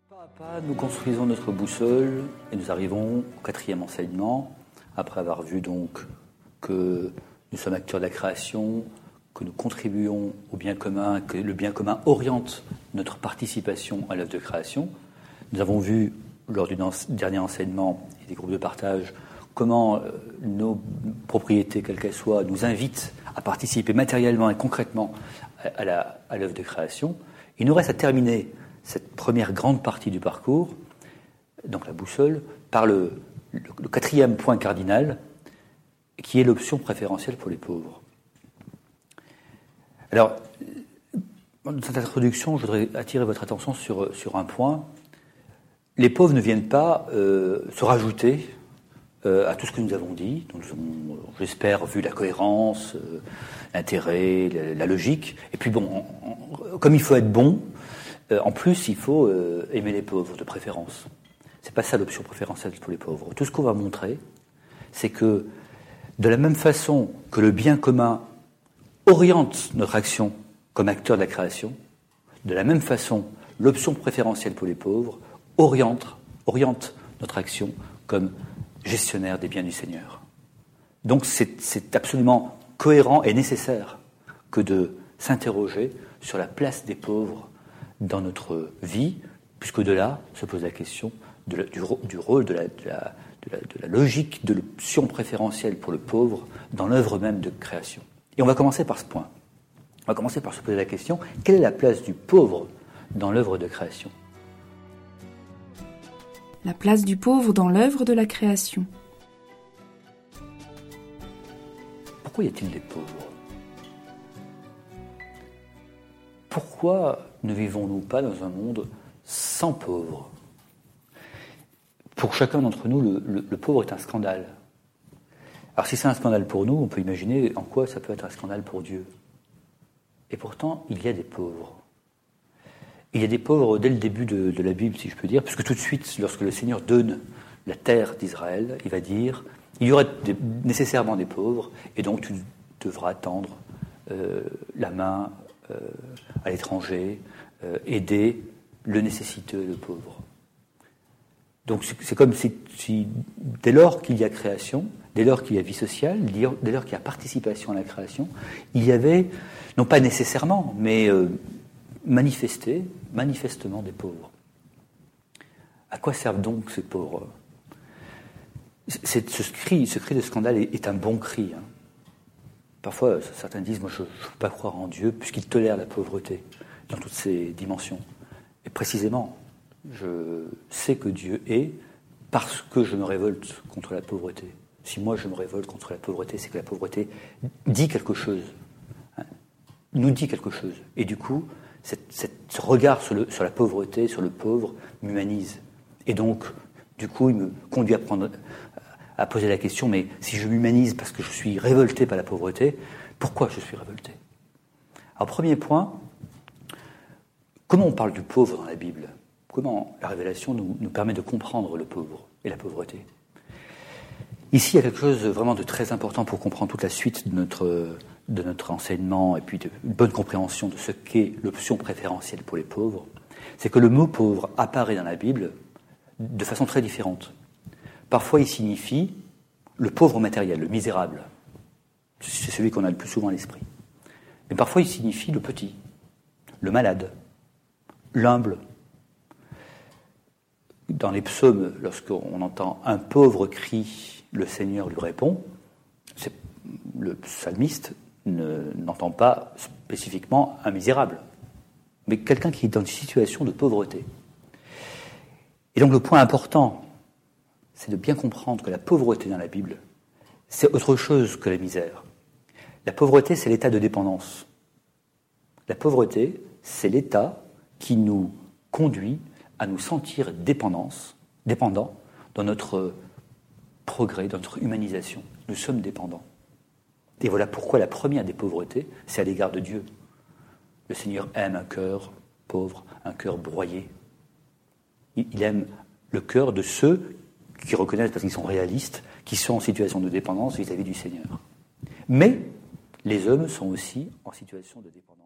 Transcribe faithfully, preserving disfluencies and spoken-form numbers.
Pas à pas, nous construisons notre boussole et nous arrivons au quatrième enseignement, après avoir vu donc que nous sommes acteurs de la création, que nous contribuons au bien commun, que le bien commun oriente notre participation à l'œuvre de création. Nous avons vu, lors du dernier enseignement et des groupes de partage, comment nos propriétés, quelles qu'elles soient, nous invitent à participer matériellement et concrètement à, la, à l'œuvre de création. Il nous reste à terminer cette première grande partie du parcours, donc la boussole, par le, le, le quatrième point cardinal, qui est l'option préférentielle pour les pauvres. Alors, dans cette introduction, je voudrais attirer votre attention sur, sur un point. Les pauvres ne viennent pas euh, se rajouter euh, à tout ce que nous avons dit. Donc, nous avons, j'espère, vu la cohérence, euh, l'intérêt, la, la logique. Et puis, bon, en, en, comme il faut être bon, euh, en plus, il faut euh, aimer les pauvres, de préférence. C'est pas ça l'option préférentielle pour les pauvres. Tout ce qu'on va montrer, c'est que, de la même façon que le bien commun oriente notre action comme acteur de la création, de la même façon, l'option préférentielle pour les pauvres oriente, oriente notre action comme gestionnaire des biens du Seigneur. Donc c'est, c'est absolument cohérent et nécessaire que de s'interroger sur la place des pauvres dans notre vie, puisque de là se pose la question de la, du, du rôle de la, de, la, de, la, de la logique de l'option préférentielle pour le pauvre dans l'œuvre même de création. Et on va commencer par ce point. On va commencer par se poser la question, quelle est la place du pauvre dans l'œuvre de création ? La place du pauvre dans l'œuvre de la création. Pourquoi y a-t-il des pauvres ? Pourquoi ne vivons-nous pas dans un monde sans pauvres ? Pour chacun d'entre nous, le, le, le pauvre est un scandale. Alors si c'est un scandale pour nous, on peut imaginer en quoi ça peut être un scandale pour Dieu. Et pourtant, il y a des pauvres. Il y a des pauvres dès le début de, de la Bible, si je peux dire, puisque tout de suite, lorsque le Seigneur donne la terre d'Israël, il va dire, il y aura des, nécessairement des pauvres, et donc tu devras tendre euh, la main euh, à l'étranger, euh, aider le nécessiteux, le pauvre. Donc c'est, c'est comme si, si, dès lors qu'il y a création, dès lors qu'il y a vie sociale, dès lors qu'il y a participation à la création, il y avait, non pas nécessairement, mais euh, manifesté, manifestement des pauvres. À quoi servent donc ces pauvres ? C'est, ce, cri, ce cri de scandale est, est un bon cri. Hein. Parfois, certains disent, moi je ne peux pas croire en Dieu puisqu'il tolère la pauvreté dans toutes ses dimensions. Et précisément, je sais que Dieu est parce que je me révolte contre la pauvreté. Si moi je me révolte contre la pauvreté, c'est que la pauvreté dit quelque chose, hein, nous dit quelque chose. Et du coup, cette, cette, ce regard sur, le, sur la pauvreté, sur le pauvre, m'humanise. Et donc, du coup, il me conduit à, prendre, à poser la question, mais si je m'humanise parce que je suis révolté par la pauvreté, pourquoi je suis révolté ? Alors, premier point, comment on parle du pauvre dans la Bible ? Comment la révélation nous, nous permet de comprendre le pauvre et la pauvreté ? Ici, il y a quelque chose vraiment de très important pour comprendre toute la suite de notre, de notre enseignement et puis de, une bonne compréhension de ce qu'est l'option préférentielle pour les pauvres. C'est que le mot pauvre apparaît dans la Bible de façon très différente. Parfois, il signifie le pauvre matériel, le misérable. C'est celui qu'on a le plus souvent à l'esprit. Mais parfois, il signifie le petit, le malade, l'humble. Dans les psaumes, lorsqu'on entend un pauvre cri, le Seigneur lui répond, c'est, le psalmiste ne, n'entend pas spécifiquement un misérable, mais quelqu'un qui est dans une situation de pauvreté. Et donc le point important, c'est de bien comprendre que la pauvreté dans la Bible, c'est autre chose que la misère. La pauvreté, c'est l'état de dépendance. La pauvreté, c'est l'état qui nous conduit à nous sentir dépendance, dépendants dans notre progrès, dans notre humanisation. Nous sommes dépendants. Et voilà pourquoi la première des pauvretés, c'est à l'égard de Dieu. Le Seigneur aime un cœur pauvre, un cœur broyé. Il aime le cœur de ceux qui reconnaissent, parce qu'ils sont réalistes, qui sont en situation de dépendance vis-à-vis du Seigneur. Mais les hommes sont aussi en situation de dépendance.